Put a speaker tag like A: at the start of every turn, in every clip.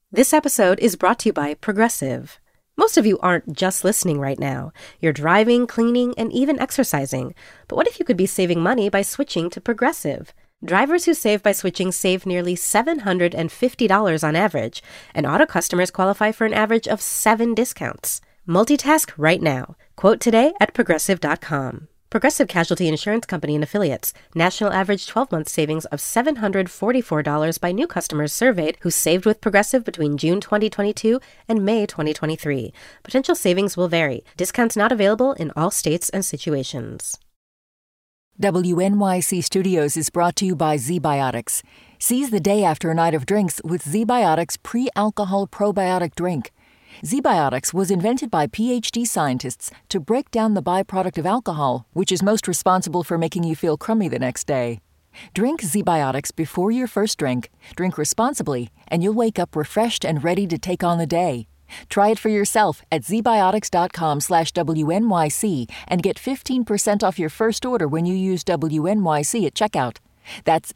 A: This episode is brought to you by Progressive. Most of you aren't just listening right now. You're driving, cleaning, and even exercising. But what if you could be saving money by switching to Progressive? Drivers who save by switching save nearly $750 on average, and auto customers qualify for an average of 7 discounts. Multitask right now. Quote today at Progressive.com. Progressive Casualty Insurance Company and Affiliates. National average 12-month savings of $744 by new customers surveyed who saved with Progressive between June 2022 and May 2023. Potential savings will vary. Discounts not available in all states and situations.
B: WNYC Studios is brought to you by ZBiotics. Seize the day after a night of drinks with ZBiotics pre-alcohol probiotic drink. ZBiotics was invented by PhD scientists to break down the byproduct of alcohol, which is most responsible for making you feel crummy the next day. Drink ZBiotics before your first drink, drink responsibly, and you'll wake up refreshed and ready to take on the day. Try it for yourself at zbiotics.com/WNYC and get 15% off your first order when you use WNYC at checkout. That's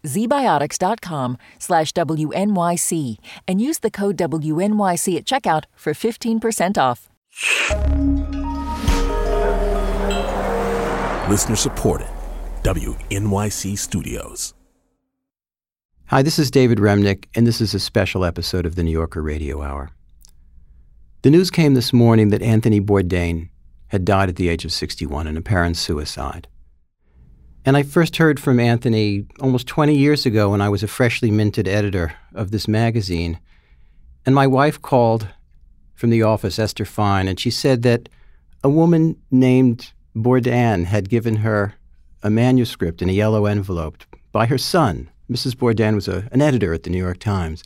B: zbiotics.com/WNYC and use the code WNYC at checkout for 15% off.
C: Listener supported. WNYC Studios.
D: Hi, this is David Remnick, and this is a special episode of the New Yorker Radio Hour. The news came this morning that Anthony Bourdain had died at the age of 61 in apparent suicide. And I first heard from Anthony almost 20 years ago when I was a freshly minted editor of this magazine. And my wife called from the office, Esther Fine, and she said that a woman named Bourdain had given her a manuscript in a yellow envelope by her son. Mrs. Bourdain was an editor at the New York Times.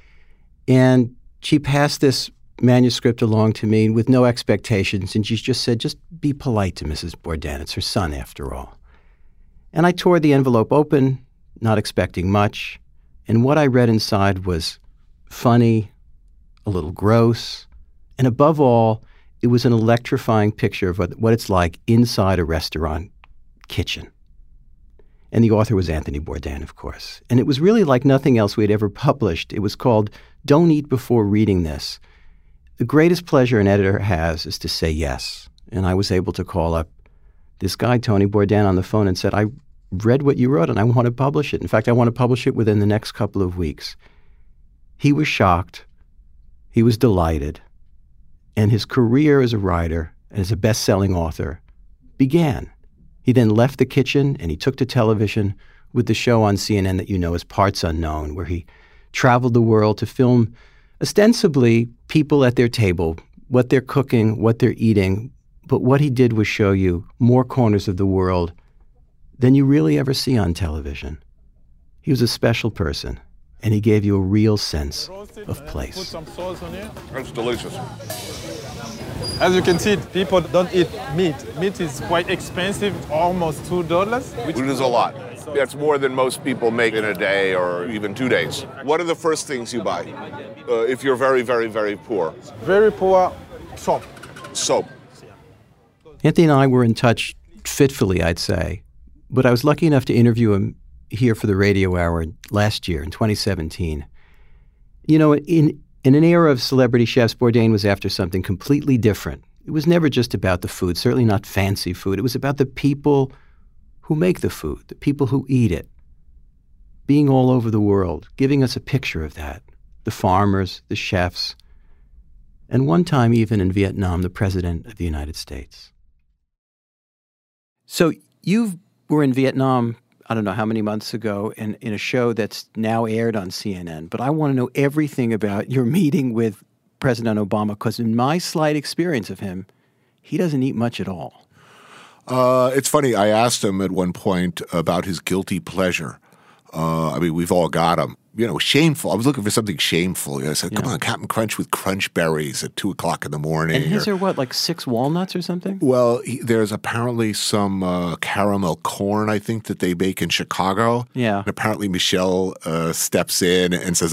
D: And she passed this manuscript along to me with no expectations, and she just said, just be polite to Mrs. Bourdain. It's her son, after all. And I tore the envelope open, not expecting much, and what I read inside was funny, a little gross, and above all, it was an electrifying picture of what it's like inside a restaurant kitchen. And the author was Anthony Bourdain, of course. And it was really like nothing else we had ever published. It was called Don't Eat Before Reading This. The greatest pleasure an editor has is to say yes. And I was able to call up this guy, Tony Bourdain, on the phone and said, I read what you wrote and I want to publish it. In fact, I want to publish it within the next couple of weeks. He was shocked. He was delighted. And his career as a writer and as a best-selling author began. He then left the kitchen and he took to television with the show on CNN that you know as Parts Unknown, where he traveled the world to film ostensibly people at their table, what they're cooking, what they're eating. But what he did was show you more corners of the world than you really ever see on television. He was a special person, and he gave you a real sense of place.
E: Put some sauce on it.
F: That's delicious.
E: As you can see, people don't eat meat. Meat is quite expensive, almost $2.
F: Which is a lot. That's more than most people make in a day or even 2 days. What are the first things you buy if you're very, very, very poor?
E: Very poor, soap.
F: Soap.
D: Anthony and I were in touch fitfully, I'd say, but I was lucky enough to interview him here for the Radio Hour last year in 2017. You know, in an era of celebrity chefs, Bourdain was after something completely different. It was never just about the food, certainly not fancy food. It was about the people who make the food, the people who eat it, being all over the world, giving us a picture of that, the farmers, the chefs, and one time even in Vietnam, the President of the United States. So you were in Vietnam, I don't know how many months ago, in a show that's now aired on CNN, but I want to know everything about your meeting with President Obama, because in my slight experience of him, he doesn't eat much at all.
F: It's funny, I asked him at one point about his guilty pleasure. I mean, we've all got them. You know, shameful. I was looking for something shameful. I said, come on, Captain Crunch with Crunch Berries at 2 o'clock in the morning.
D: And his are what, like 6 walnuts or something?
F: Well, there's apparently some caramel corn, I think, that they bake in Chicago.
D: Yeah.
F: And apparently Michelle steps in and says,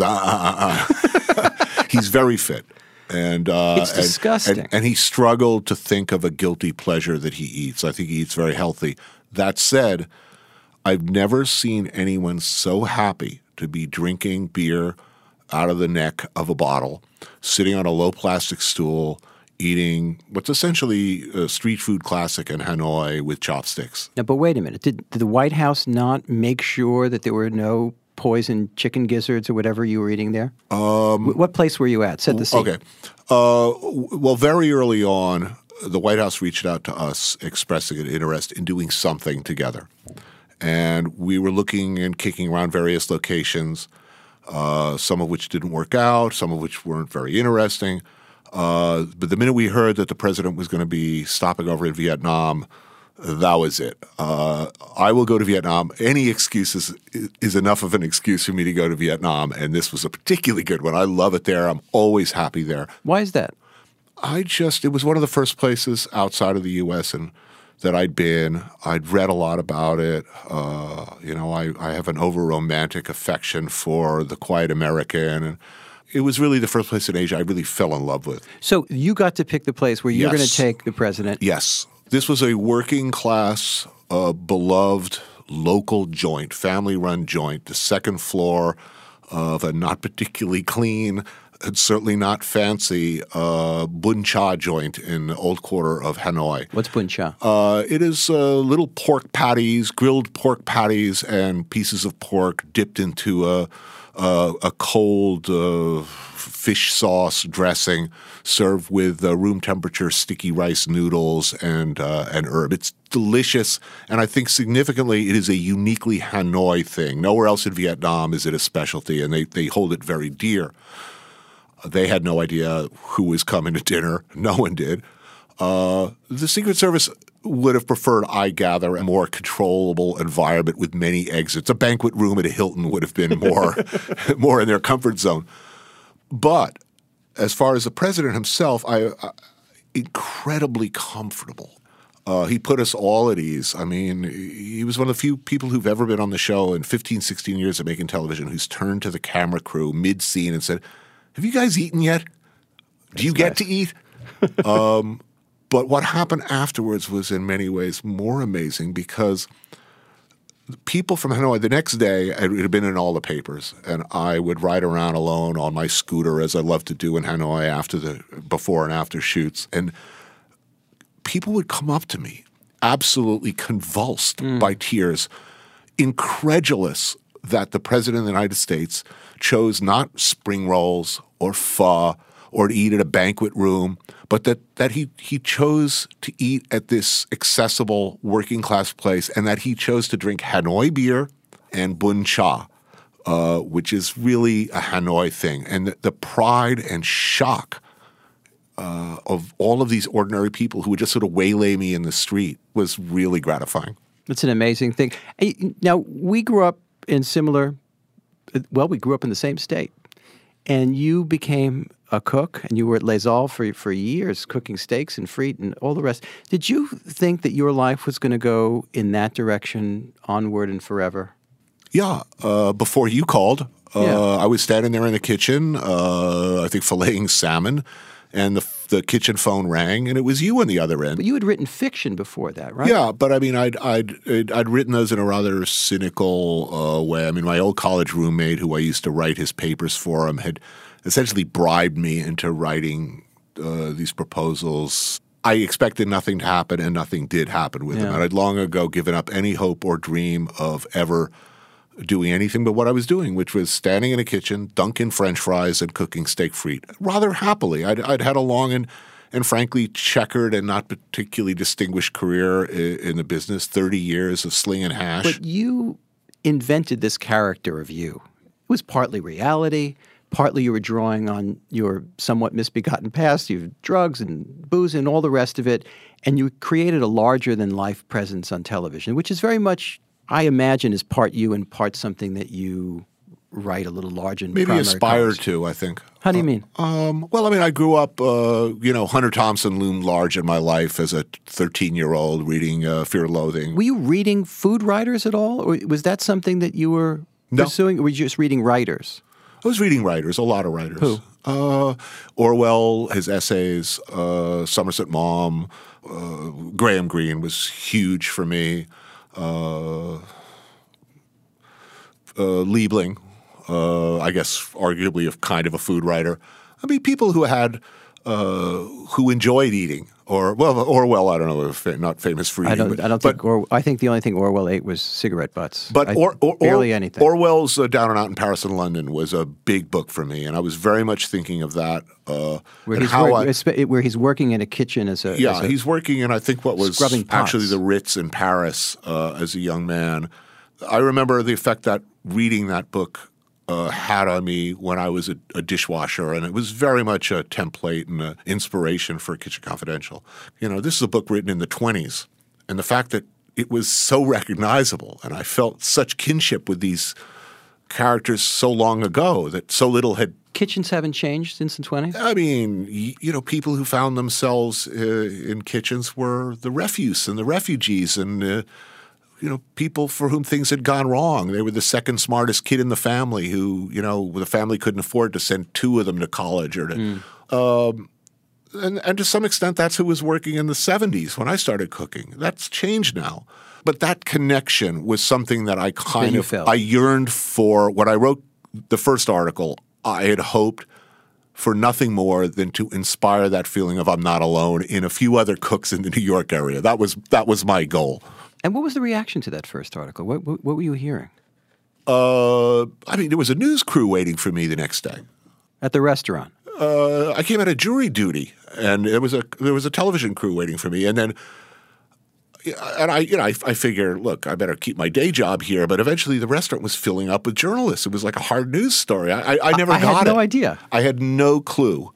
F: He's very fit. And
D: it's disgusting.
F: And he struggled to think of a guilty pleasure that he eats. I think he eats very healthy. That said, I've never seen anyone so happy to be drinking beer out of the neck of a bottle, sitting on a low plastic stool, eating what's essentially a street food classic in Hanoi with chopsticks.
D: Now, but wait a minute. Did the White House not make sure that there were no poisoned chicken gizzards or whatever you were eating there? What place were you at? Set the scene.
F: Okay. Well, very early on, the White House reached out to us expressing an interest in doing something together. And we were looking and kicking around various locations, some of which didn't work out, some of which weren't very interesting. But the minute we heard that the president was going to be stopping over in Vietnam, that was it. I will go to Vietnam. Any excuse is enough of an excuse for me to go to Vietnam, and this was a particularly good one. I love it there. I'm always happy there.
D: Why is that?
F: It was one of the first places outside of the U.S. and that I'd been. I'd read a lot about it. I have an over-romantic affection for the quiet American, and it was really the first place in Asia I really fell in love with.
D: So you got to pick the place where you're going to take the president.
F: Yes. This was a working-class, beloved local joint, family-run joint, the second floor of a not particularly clean and certainly not fancy Bun Cha joint in the old quarter of Hanoi.
D: What's Bun Cha?
F: It is little pork patties, grilled pork patties and pieces of pork dipped into a cold fish sauce dressing served with room temperature sticky rice noodles and herb. It's delicious, and I think significantly it is a uniquely Hanoi thing. Nowhere else in Vietnam is it a specialty, and they hold it very dear. They had no idea who was coming to dinner. No one did. The Secret Service would have preferred, I gather, a more controllable environment with many exits. A banquet room at a Hilton would have been more in their comfort zone. But as far as the president himself, incredibly comfortable. He put us all at ease. I mean, he was one of the few people who've ever been on the show in 15, 16 years of making television who's turned to the camera crew mid-scene and said, "Have you guys eaten yet? Do you get to eat?" But what happened afterwards was in many ways more amazing because people from Hanoi, the next day, it had been in all the papers, and I would ride around alone on my scooter, as I love to do in Hanoi after the before and after shoots, and people would come up to me, absolutely convulsed by tears, incredulous that the President of the United States chose not spring rolls or pho or to eat at a banquet room, but that he chose to eat at this accessible working-class place and that he chose to drink Hanoi beer and Bun Cha, which is really a Hanoi thing. And the pride and shock of all of these ordinary people who would just sort of waylay me in the street was really gratifying.
D: It's an amazing thing. Now, we grew up in we grew up in the same state. And you became a cook, and you were at Les Halles for years, cooking steaks and frite and all the rest. Did you think that your life was going to go in that direction onward and forever?
F: Yeah. Before you called, I was standing there in the kitchen, I think filleting salmon, and the kitchen phone rang, and it was you on the other end.
D: But you had written fiction before that, right?
F: Yeah, but I mean, I'd written those in a rather cynical way. I mean, my old college roommate, who I used to write his papers for him, had essentially bribed me into writing these proposals. I expected nothing to happen, and nothing did happen with them. And I'd long ago given up any hope or dream of ever doing anything but what I was doing, which was standing in a kitchen, dunking French fries and cooking steak frite rather happily. I'd had a long and frankly checkered and not particularly distinguished career in the business, 30 years of slinging hash.
D: But you invented this character of you. It was partly reality, partly you were drawing on your somewhat misbegotten past, you have drugs and booze and all the rest of it, and you created a larger-than-life presence on television, which is very much, I imagine, is part you and part something that you write a little larger in
F: maybe aspired to, I think.
D: How do you mean?
F: Well, I mean, I grew up, Hunter Thompson loomed large in my life as a 13-year-old reading Fear and Loathing.
D: Were you reading food writers at all? Or was that something that you were pursuing? Or were you just reading writers?
F: I was reading writers, a lot of writers.
D: Who?
F: Orwell, his essays, Somerset Maugham, Graham Greene was huge for me. Liebling. I guess arguably kind of a food writer. I mean, people who had who enjoyed eating, Orwell. I don't know, not famous for eating.
D: I think the only thing Orwell ate was cigarette butts.
F: But
D: barely anything.
F: Orwell's Down and Out in Paris and London was a big book for me, and I was very much thinking of that.
D: Where he's working in a kitchen
F: he's working in, I think, what was actually the Ritz in Paris as a young man. I remember the effect that reading that book had on me when I was a dishwasher, and it was very much a template and an inspiration for Kitchen Confidential. You know, this is a book written in the 1920s, and the fact that it was so recognizable, and I felt such kinship with these characters so long ago that so little had.
D: Kitchens haven't changed since the 1920s?
F: I mean, you know, people who found themselves in kitchens were the refuse and the refugees and you know, people for whom things had gone wrong. They were the second smartest kid in the family who, you know, the family couldn't afford to send two of them to college or to and to some extent that's who was working in the 70s when I started cooking. That's changed now. But that connection was something that I yearned for. When I wrote the first article, I had hoped for nothing more than to inspire that feeling of I'm not alone in a few other cooks in the New York area. That was my goal.
D: And what was the reaction to that first article? What were you hearing?
F: I mean, there was a news crew waiting for me the next day.
D: At the restaurant?
F: I came out of jury duty, and there was a television crew waiting for me. And then I figured, look, I better keep my day job here. But eventually the restaurant was filling up with journalists. It was like a hard news story. I never got it.
D: I had no idea.
F: I had no clue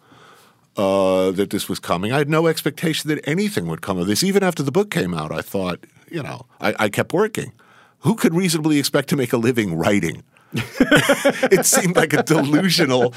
F: that this was coming. I had no expectation that anything would come of this. Even after the book came out, I thought, you know, I kept working. Who could reasonably expect to make a living writing? It seemed like a delusional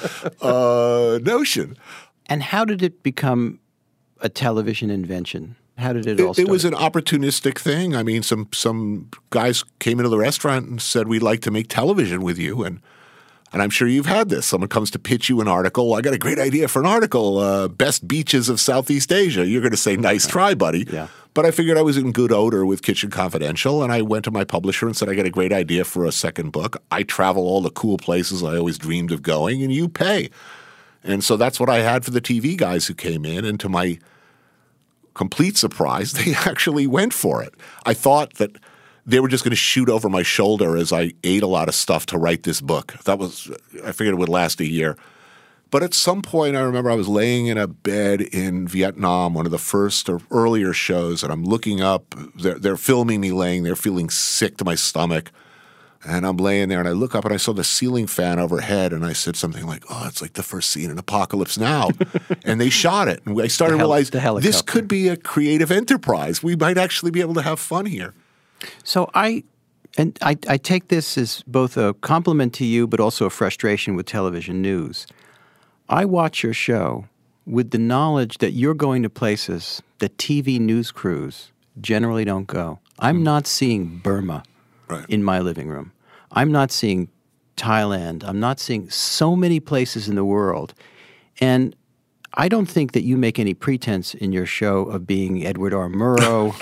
F: notion.
D: And how did it become a television invention? How did it all start?
F: It was an opportunistic thing. I mean, some guys came into the restaurant and said, we'd like to make television with you. And I'm sure you've had this. Someone comes to pitch you an article. I got a great idea for an article, best beaches of Southeast Asia. You're going to say, nice try, buddy.
D: Yeah.
F: But I figured I was in good odor with Kitchen Confidential, and I went to my publisher and said, I got a great idea for a second book. I travel all the cool places I always dreamed of going, and you pay. And so that's what I had for the TV guys who came in, and to my complete surprise, they actually went for it. I thought that they were just going to shoot over my shoulder as I ate a lot of stuff to write this book. I figured it would last a year. But at some point, I remember I was laying in a bed in Vietnam, one of the first or earlier shows, and I'm looking up. They're filming me laying there, feeling sick to my stomach. And I'm laying there, and I look up, and I saw the ceiling fan overhead, and I said something like, oh, it's like the first scene in Apocalypse Now. And they shot it. And I started to realize this could be a creative enterprise. We might actually be able to have fun here.
D: So I take this as both a compliment to you, but also a frustration with television news. I watch your show with the knowledge that you're going to places that TV news crews generally don't go. I'm not seeing Burma in my living room. I'm not seeing Thailand. I'm not seeing so many places in the world. And I don't think that you make any pretense in your show of being Edward R. Murrow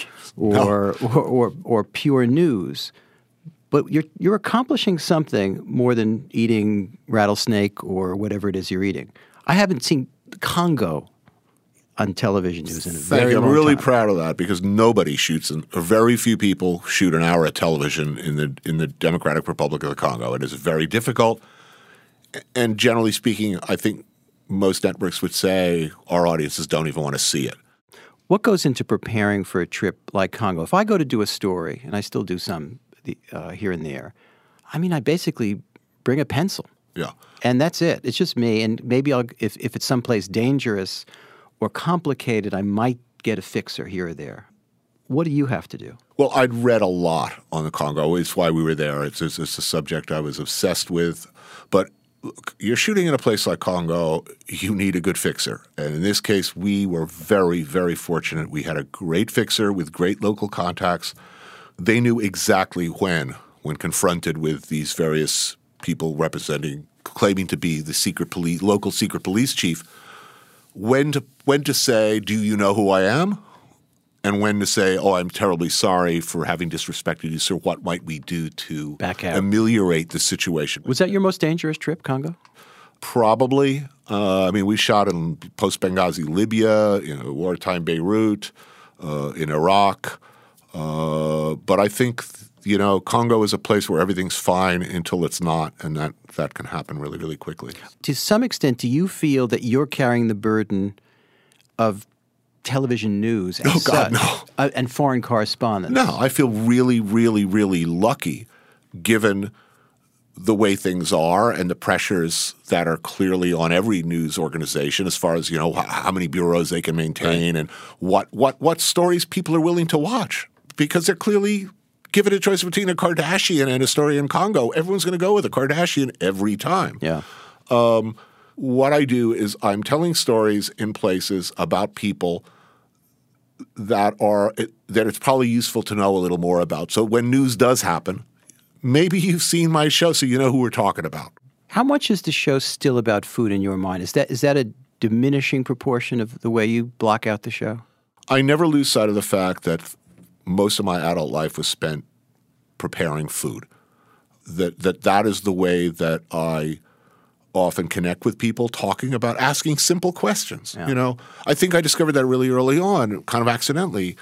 D: or pure news. But you're accomplishing something more than eating rattlesnake or whatever it is you're eating. I haven't seen Congo on television news in a very long time.
F: I'm really proud of that because nobody shoots, very few people shoot an hour of television in the Democratic Republic of the Congo. It is very difficult. And generally speaking, I think most networks would say our audiences don't even want to see it.
D: What goes into preparing for a trip like Congo? If I go to do a story, and I still do some here and there, I mean, I basically bring a pencil.
F: Yeah.
D: And that's it. It's just me. And maybe if it's someplace dangerous or complicated, I might get a fixer here or there. What do you have to do?
F: Well, I'd read a lot on the Congo. It's why we were there. It's a subject I was obsessed with. But look, you're shooting in a place like Congo, you need a good fixer. And in this case, we were very, very fortunate. We had a great fixer with great local contacts. They knew exactly when confronted with these various people claiming to be the local secret police chief, when to say, do you know who I am? and when to say, oh, I'm terribly sorry for having disrespected you, sir. What might we do to ameliorate the situation?
D: Was that your most dangerous trip, Congo?
F: Probably. We shot in post-Benghazi Libya, wartime Beirut, in Iraq. But I think, Congo is a place where everything's fine until it's not, and that can happen really, really quickly.
D: To some extent, do you feel that you're carrying the burden of television news and foreign correspondence?
F: No, I feel really, really, really lucky given the way things are and the pressures that are clearly on every news organization as far as, how many bureaus they can maintain and what stories people are willing to watch. Because they're clearly given a choice between a Kardashian and a story in Congo. Everyone's going to go with a Kardashian every time.
D: Yeah.
F: What I do is I'm telling stories in places about people that it's probably useful to know a little more about. So when news does happen, maybe you've seen my show so you know who we're talking about.
D: How much is the show still about food in your mind? Is that a diminishing proportion of the way you block out the show?
F: I never lose sight of the fact that most of my adult life was spent preparing food. That is the way that I often connect with people, asking simple questions.
D: Yeah.
F: I think I discovered that really early on, kind of accidentally.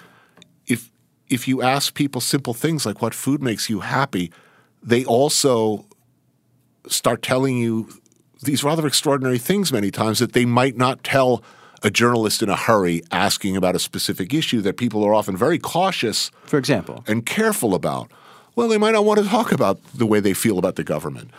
F: If you ask people simple things like what food makes you happy, they also start telling you these rather extraordinary things many times that they might not tell a journalist in a hurry asking about a specific issue that people are often very cautious,
D: for example,
F: and careful about. Well, they might not want to talk about the way they feel about the government.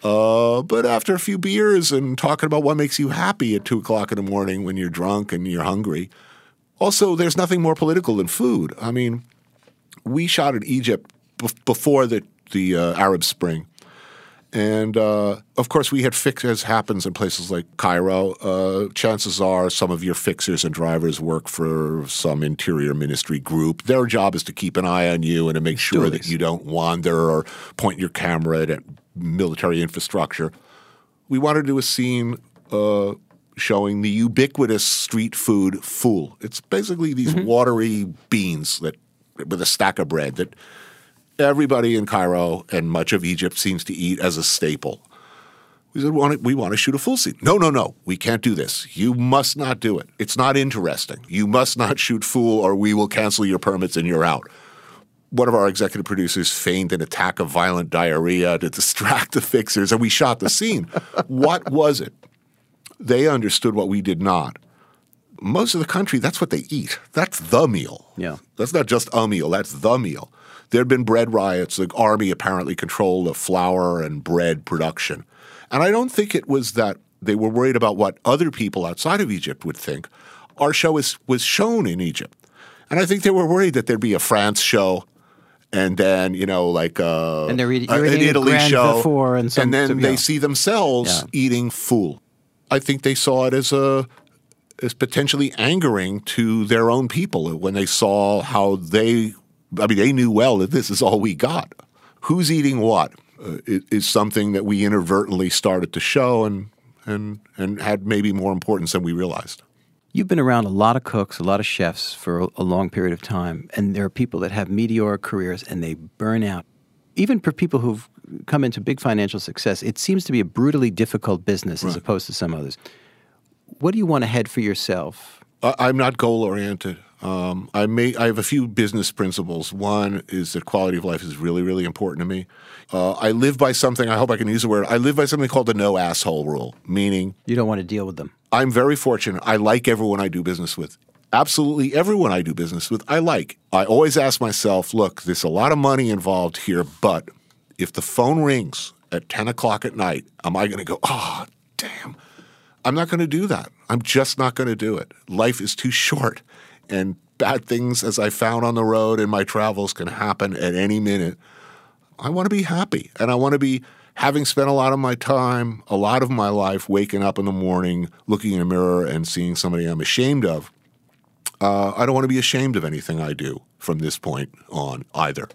F: But after a few beers and talking about what makes you happy at 2 o'clock in the morning when you're drunk and you're hungry. Also, there's nothing more political than food. I mean, we shot in Egypt before the Arab Spring. And, of course, we had fixers, as happens in places like Cairo. Chances are some of your fixers and drivers work for some interior ministry group. Their job is to keep an eye on you and to make sure that you don't wander or point your camera at military infrastructure. We wanted to do a scene showing the ubiquitous street food fool. It's basically these watery beans with a stack of bread that everybody in Cairo and much of Egypt seems to eat as a staple. We said, we want to shoot a full scene. No, we can't do this. You must not do it. It's not interesting. You must not shoot fool or we will cancel your permits and you're out. One of our executive producers feigned an attack of violent diarrhea to distract the fixers, and we shot the scene. What was it? They understood what we did not. Most of the country, that's what they eat. That's the meal.
D: Yeah.
F: That's not just a meal. That's the meal. There had been bread riots. The army apparently controlled the flour and bread production. And I don't think it was that they were worried about what other people outside of Egypt would think. Our show was shown in Egypt. And I think they were worried that there'd be a France show and then,
D: and they're eating
F: an Italy show.
D: And
F: then they see themselves eating fool. I think they saw it as potentially angering to their own people when they saw how they knew well that this is all we got. Who's eating what is something that we inadvertently started to show and had maybe more importance than we realized.
D: You've been around a lot of cooks, a lot of chefs for a long period of time, and there are people that have meteoric careers and they burn out. Even for people who've come into big financial success, it seems to be a brutally difficult business as opposed to some others. What do you want ahead for yourself?
F: I'm not goal-oriented. I have a few business principles. One is that quality of life is really, really important to me. I live by something, I hope I can use the word, I live by something called the no asshole rule, meaning
D: you don't want to deal with them.
F: I'm very fortunate. I like everyone I do business with. Absolutely everyone I do business with, I like. I always ask myself, look, there's a lot of money involved here, but if the phone rings at 10 o'clock at night, am I going to go, oh, damn? I'm not going to do that. I'm just not going to do it. Life is too short, and bad things, as I found on the road in my travels, can happen at any minute. I want to be happy, and I want to be, having spent a lot of my time, a lot of my life, waking up in the morning, looking in a mirror and seeing somebody I'm ashamed of. I don't want to be ashamed of anything I do from this point on either.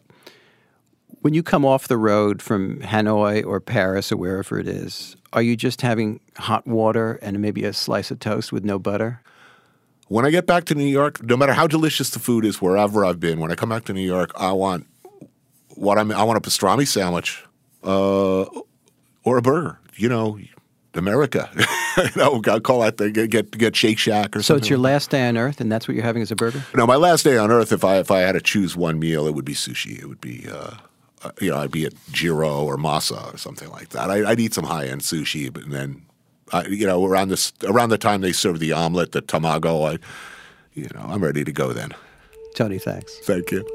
D: When you come off the road from Hanoi or Paris or wherever it is, are you just having hot water and maybe a slice of toast with no butter?
F: When I get back to New York, no matter how delicious the food is wherever I've been, when I come back to New York, I want a pastrami sandwich or a burger. America. I'll call that thing, get Shake Shack or something.
D: So it's your last day on Earth, and that's what you're having as a burger?
F: No, my last day on Earth, if I had to choose one meal, it would be sushi. It would be, I'd be at Jiro or Masa or something like that. I'd eat some high-end sushi, but then, around the time they serve the omelet, the tamago, I'm ready to go then.
D: Tony, thanks.
F: Thank you.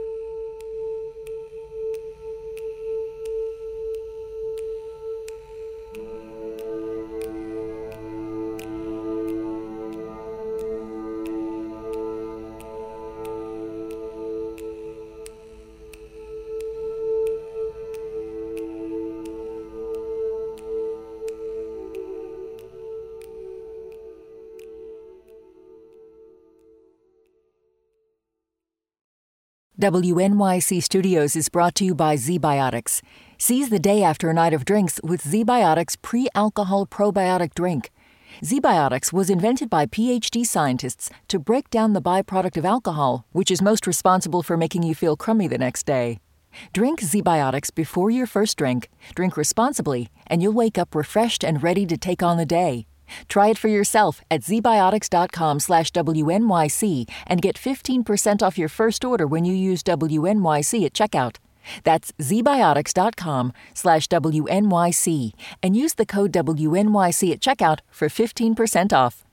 B: WNYC Studios is brought to you by ZBiotics. Seize the day after a night of drinks with ZBiotics pre-alcohol probiotic drink. ZBiotics was invented by PhD scientists to break down the byproduct of alcohol, which is most responsible for making you feel crummy the next day. Drink ZBiotics before your first drink, drink responsibly, and you'll wake up refreshed and ready to take on the day. Try it for yourself at zbiotics.com/WNYC and get 15% off your first order when you use WNYC at checkout. That's zbiotics.com/WNYC and use the code WNYC at checkout for 15% off.